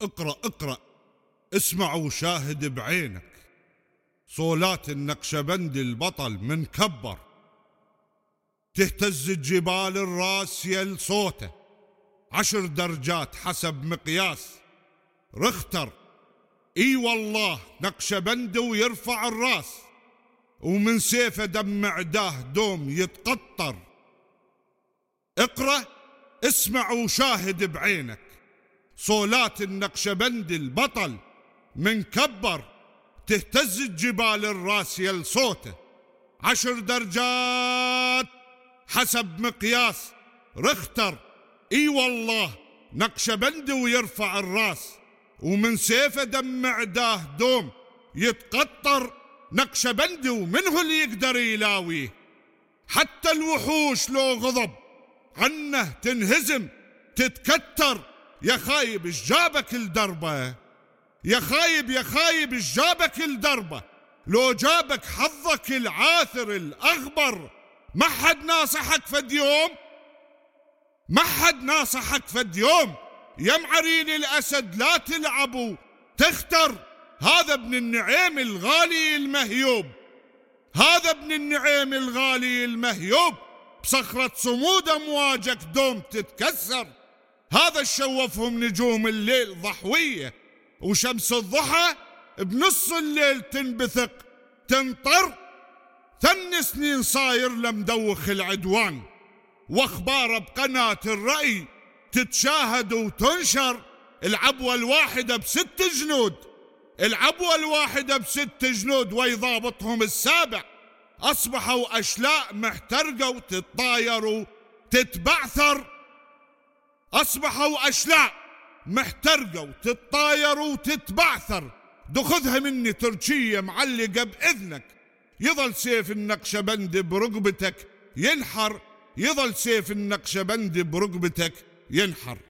اقرأ اقرأ، اسمع وشاهد بعينك، صولات النقشبندي البطل منكبر، تهتز الجبال الراسية لصوته، 10 درجات حسب مقياس رختر. اي والله نقشبندي ويرفع الراس، ومن سيفه دم عداه دوم يتقطر. اقرأ، اسمع وشاهد بعينك، صولات النقشبندي البطل منكبر، تهتز الجبال الراسية لصوته، 10 درجات حسب مقياس رختر. اي والله نقشبندي ويرفع الراس، ومن سيفه دم عداه دوم يتقطر. نقشبندي ومنه اللي يقدر يلاويه، حتى الوحوش لو غضب عنه تنهزم تتكتر. يا خايب ايش جابك الدربة، يا خايب يا خايب ايش جابك الدربة، لو جابك حظك العاثر الأغبر. ما حد ناصحك فد يوم، ما حد ناصحك فد يوم، يا معرين الأسد لا تلعبوا تختر. هذا ابن النعيم الغالي المهيوب، هذا ابن النعيم الغالي المهيوب، بصخرة صمود أمواجك دوم تتكسر. هذا الشوفهم نجوم الليل ضحوية، وشمس الضحى بنص الليل تنبثق تنطر. 8 سنين صاير لمدوخ العدوان، واخباره بقناة الرأي تتشاهد وتنشر. العبوة الواحدة ب6 جنود، العبوة الواحدة ب6 جنود، ويضابطهم ال7 أصبحوا أشلاء محترقة وتتطاير وتتبعثر. أصبحوا أشلاء محترقة وتتطاير وتتبعثر. دخذها مني تركية معلقة بإذنك، يظل سيف النقشبندي برقبتك ينحر، يظل سيف النقشبندي برقبتك ينحر.